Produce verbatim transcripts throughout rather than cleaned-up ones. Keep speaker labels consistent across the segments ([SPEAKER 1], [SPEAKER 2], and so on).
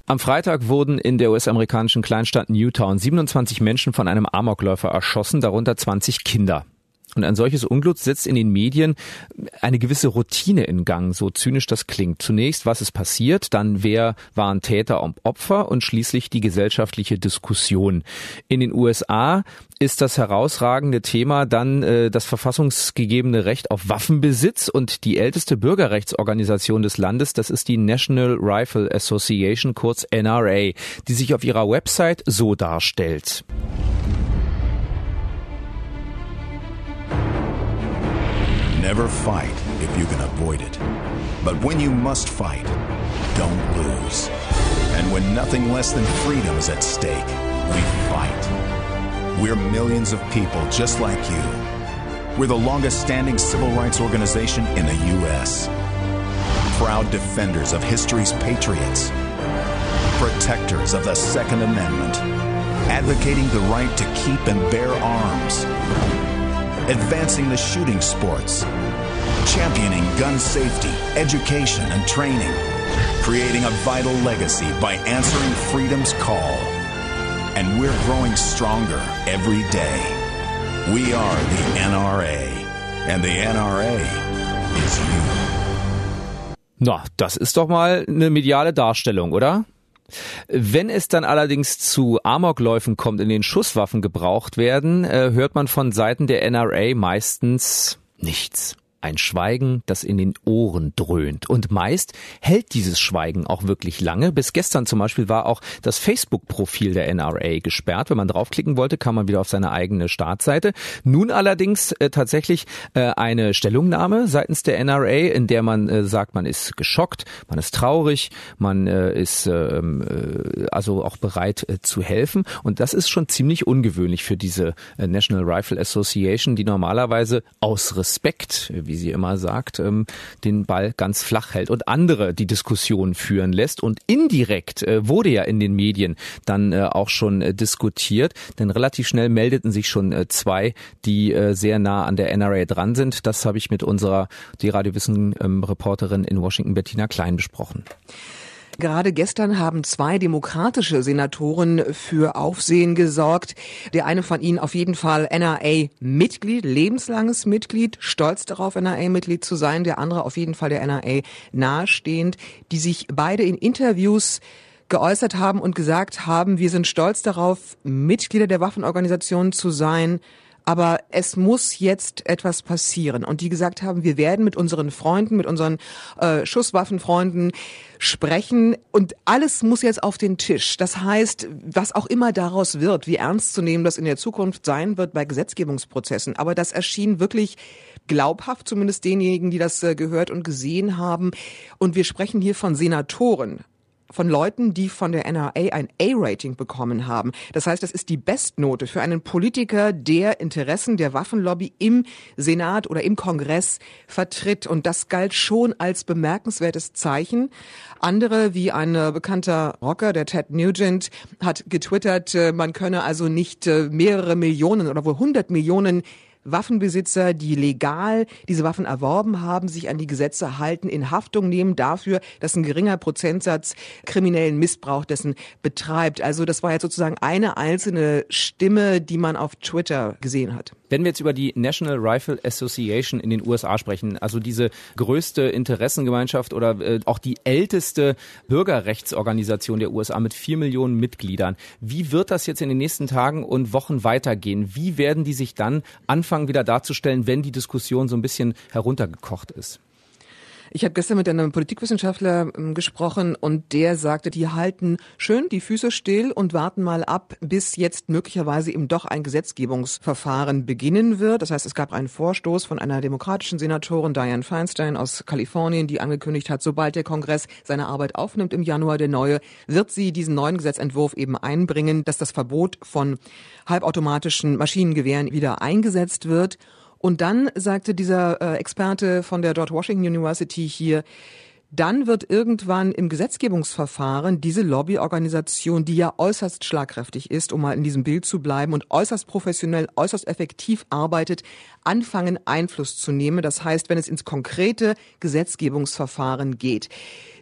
[SPEAKER 1] Am Freitag wurden in der U S-amerikanischen Kleinstadt Newtown siebenundzwanzig Menschen von einem Amokläufer erschossen, darunter zwanzig Kinder. Und ein solches Unglück setzt in den Medien eine gewisse Routine in Gang, so zynisch das klingt. Zunächst, was ist passiert, dann wer waren Täter und Opfer und schließlich die gesellschaftliche Diskussion. In den U S A ist das herausragende Thema dann äh, das verfassungsgegebene Recht auf Waffenbesitz und die älteste Bürgerrechtsorganisation des Landes, das ist die National Rifle Association, kurz N R A, die sich auf ihrer Website so darstellt.
[SPEAKER 2] Never fight if you can avoid it. But when you must fight, don't lose. And when nothing less than freedom is at stake, we fight. We're millions of people just like you. We're the longest standing civil rights organization in the U S. Proud defenders of history's patriots. Protectors of the Second Amendment. Advocating the right to keep and bear arms. Advancing the shooting sports, championing gun safety, education, and training, creating a vital legacy by answering freedom's call. And we're growing stronger every day. We are the N R A, and the N R A is you.
[SPEAKER 1] Na, das ist doch mal eine mediale Darstellung, oder? Wenn es dann allerdings zu Amokläufen kommt, in denen Schusswaffen gebraucht werden, äh, hört man von Seiten der N R A meistens nichts. Ein Schweigen, das in den Ohren dröhnt. Und meist hält dieses Schweigen auch wirklich lange. Bis gestern zum Beispiel war auch das Facebook-Profil der N R A gesperrt. Wenn man draufklicken wollte, kam man wieder auf seine eigene Startseite. Nun allerdings äh, tatsächlich äh, eine Stellungnahme seitens der N R A, in der man äh, sagt, man ist geschockt, man ist traurig, man äh, ist äh, äh, also auch bereit äh, zu helfen. Und das ist schon ziemlich ungewöhnlich für diese äh, National Rifle Association, die normalerweise aus Respekt, wie sie immer sagt, den Ball ganz flach hält und andere die Diskussion führen lässt. Und indirekt wurde ja in den Medien dann auch schon diskutiert, denn relativ schnell meldeten sich schon zwei, die sehr nah an der N R A dran sind. Das habe ich mit unserer die Radiowissen-Reporterin in Washington, Bettina Klein, besprochen.
[SPEAKER 3] Gerade gestern haben zwei demokratische Senatoren für Aufsehen gesorgt. Der eine von ihnen auf jeden Fall N R A-Mitglied, lebenslanges Mitglied, stolz darauf, N R A-Mitglied zu sein. Der andere auf jeden Fall der N R A nahestehend, die sich beide in Interviews geäußert haben und gesagt haben, wir sind stolz darauf, Mitglieder der Waffenorganisation zu sein. Aber es muss jetzt etwas passieren. Und die gesagt haben, wir werden mit unseren Freunden, mit unseren äh, Schusswaffenfreunden sprechen. Und alles muss jetzt auf den Tisch. Das heißt, was auch immer daraus wird, wie ernst zu nehmen das in der Zukunft sein wird bei Gesetzgebungsprozessen. Aber das erschien wirklich glaubhaft, zumindest denjenigen, die das äh, gehört und gesehen haben. Und wir sprechen hier von Senatoren. Von Leuten, die von der N R A ein A-Rating bekommen haben. Das heißt, das ist die Bestnote für einen Politiker, der Interessen der Waffenlobby im Senat oder im Kongress vertritt. Und das galt schon als bemerkenswertes Zeichen. Andere, wie ein bekannter Rocker, der Ted Nugent, hat getwittert, man könne also nicht mehrere Millionen oder wohl hundert Millionen Waffenbesitzer, die legal diese Waffen erworben haben, sich an die Gesetze halten, in Haftung nehmen dafür, dass ein geringer Prozentsatz kriminellen Missbrauch dessen betreibt. Also das war jetzt sozusagen eine einzelne Stimme, die man auf Twitter gesehen hat.
[SPEAKER 1] Wenn wir jetzt über die National Rifle Association in den U S A sprechen, also diese größte Interessengemeinschaft oder äh, auch die älteste Bürgerrechtsorganisation der U S A mit vier Millionen Mitgliedern, wie wird das jetzt in den nächsten Tagen und Wochen weitergehen? Wie werden die sich dann anfangen wieder darzustellen, wenn die Diskussion so ein bisschen heruntergekocht ist?
[SPEAKER 3] Ich habe gestern mit einem Politikwissenschaftler ähm, gesprochen und der sagte, die halten schön die Füße still und warten mal ab, bis jetzt möglicherweise eben doch ein Gesetzgebungsverfahren beginnen wird. Das heißt, es gab einen Vorstoß von einer demokratischen Senatorin, Dianne Feinstein aus Kalifornien, die angekündigt hat, sobald der Kongress seine Arbeit aufnimmt im Januar, der neue, wird sie diesen neuen Gesetzentwurf eben einbringen, dass das Verbot von halbautomatischen Maschinengewehren wieder eingesetzt wird. Und dann sagte dieser äh, Experte von der George Washington University hier, dann wird irgendwann im Gesetzgebungsverfahren diese Lobbyorganisation, die ja äußerst schlagkräftig ist, um mal in diesem Bild zu bleiben und äußerst professionell, äußerst effektiv arbeitet, anfangen Einfluss zu nehmen. Das heißt, wenn es ins konkrete Gesetzgebungsverfahren geht.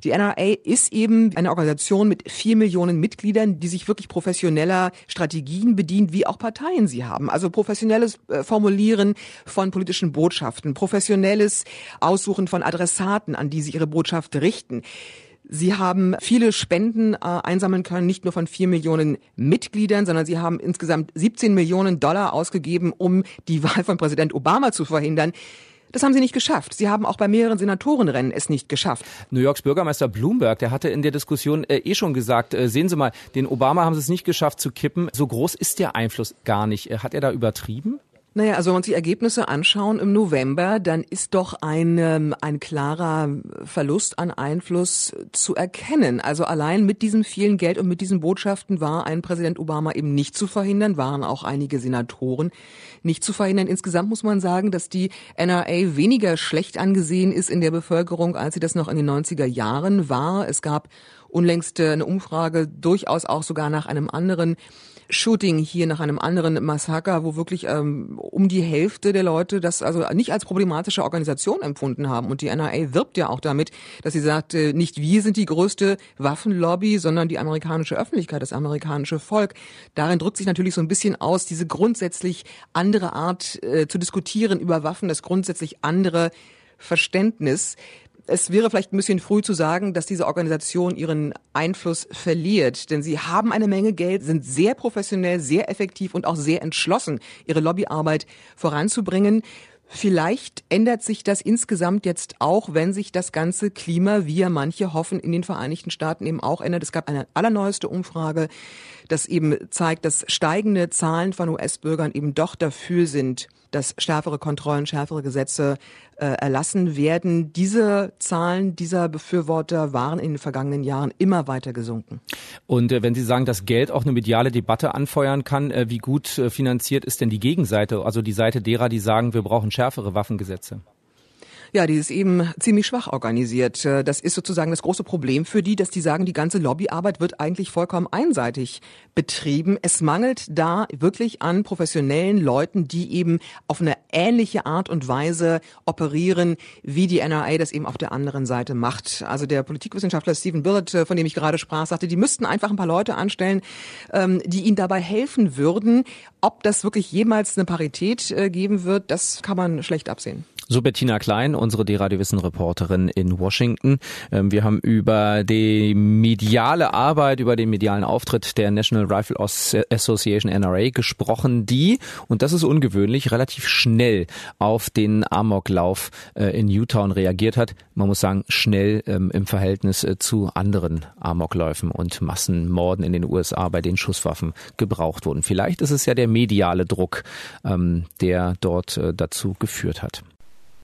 [SPEAKER 3] Die N R A ist eben eine Organisation mit vier Millionen Mitgliedern, die sich wirklich professioneller Strategien bedient, wie auch Parteien sie haben. Also professionelles Formulieren von politischen Botschaften, professionelles Aussuchen von Adressaten, an die sie ihre Botschaft richten. Sie haben viele Spenden äh, einsammeln können, nicht nur von vier Millionen Mitgliedern, sondern sie haben insgesamt siebzehn Millionen Dollar ausgegeben, um die Wahl von Präsident Obama zu verhindern. Das haben sie nicht geschafft. Sie haben auch bei mehreren Senatorenrennen es nicht geschafft.
[SPEAKER 1] New Yorks Bürgermeister Bloomberg, der hatte in der Diskussion äh, eh schon gesagt, äh, sehen Sie mal, den Obama haben sie es nicht geschafft zu kippen. So groß ist der Einfluss gar nicht. Hat er da übertrieben?
[SPEAKER 3] Naja, also wenn wir uns die Ergebnisse anschauen im November, dann ist doch ein, ähm, ein klarer Verlust an Einfluss zu erkennen. Also allein mit diesem vielen Geld und mit diesen Botschaften war ein Präsident Obama eben nicht zu verhindern, waren auch einige Senatoren nicht zu verhindern. Insgesamt muss man sagen, dass die N R A weniger schlecht angesehen ist in der Bevölkerung, als sie das noch in den neunziger Jahren war. Es gab unlängst eine Umfrage, durchaus auch sogar nach einem anderen Shooting hier, nach einem anderen Massaker, wo wirklich ähm, um die Hälfte der Leute das also nicht als problematische Organisation empfunden haben. Und die N R A wirbt ja auch damit, dass sie sagt, äh, nicht wir sind die größte Waffenlobby, sondern die amerikanische Öffentlichkeit, das amerikanische Volk. Darin drückt sich natürlich so ein bisschen aus, diese grundsätzlich andere Art äh, zu diskutieren über Waffen, das grundsätzlich andere Verständnis. Es wäre vielleicht ein bisschen früh zu sagen, dass diese Organisation ihren Einfluss verliert, denn sie haben eine Menge Geld, sind sehr professionell, sehr effektiv und auch sehr entschlossen, ihre Lobbyarbeit voranzubringen. Vielleicht ändert sich das insgesamt jetzt auch, wenn sich das ganze Klima, wie ja manche hoffen, in den Vereinigten Staaten eben auch ändert. Es gab eine allerneueste Umfrage, das eben zeigt, dass steigende Zahlen von U S-Bürgern eben doch dafür sind, dass schärfere Kontrollen, schärfere Gesetze äh, erlassen werden. Diese Zahlen dieser Befürworter waren in den vergangenen Jahren immer weiter gesunken.
[SPEAKER 1] Und äh, wenn Sie sagen, dass Geld auch eine mediale Debatte anfeuern kann, äh, wie gut äh, finanziert ist denn die Gegenseite, also die Seite derer, die sagen, wir brauchen schärfere Waffengesetze?
[SPEAKER 3] Ja, die ist eben ziemlich schwach organisiert. Das ist sozusagen das große Problem für die, dass die sagen, die ganze Lobbyarbeit wird eigentlich vollkommen einseitig betrieben. Es mangelt da wirklich an professionellen Leuten, die eben auf eine ähnliche Art und Weise operieren, wie die N R A das eben auf der anderen Seite macht. Also der Politikwissenschaftler Stephen Billett, von dem ich gerade sprach, sagte, die müssten einfach ein paar Leute anstellen, die ihnen dabei helfen würden. Ob das wirklich jemals eine Parität geben wird, das kann man schlecht absehen.
[SPEAKER 1] So Bettina Klein, unsere D-Radio-Wissen-Reporterin in Washington. Wir haben über die mediale Arbeit, über den medialen Auftritt der National Rifle Association N R A gesprochen, die, und das ist ungewöhnlich, relativ schnell auf den Amoklauf in Newtown reagiert hat. Man muss sagen, schnell im Verhältnis zu anderen Amokläufen und Massenmorden in den U S A, bei denen Schusswaffen gebraucht wurden. Vielleicht ist es ja der mediale Druck, der dort dazu geführt hat.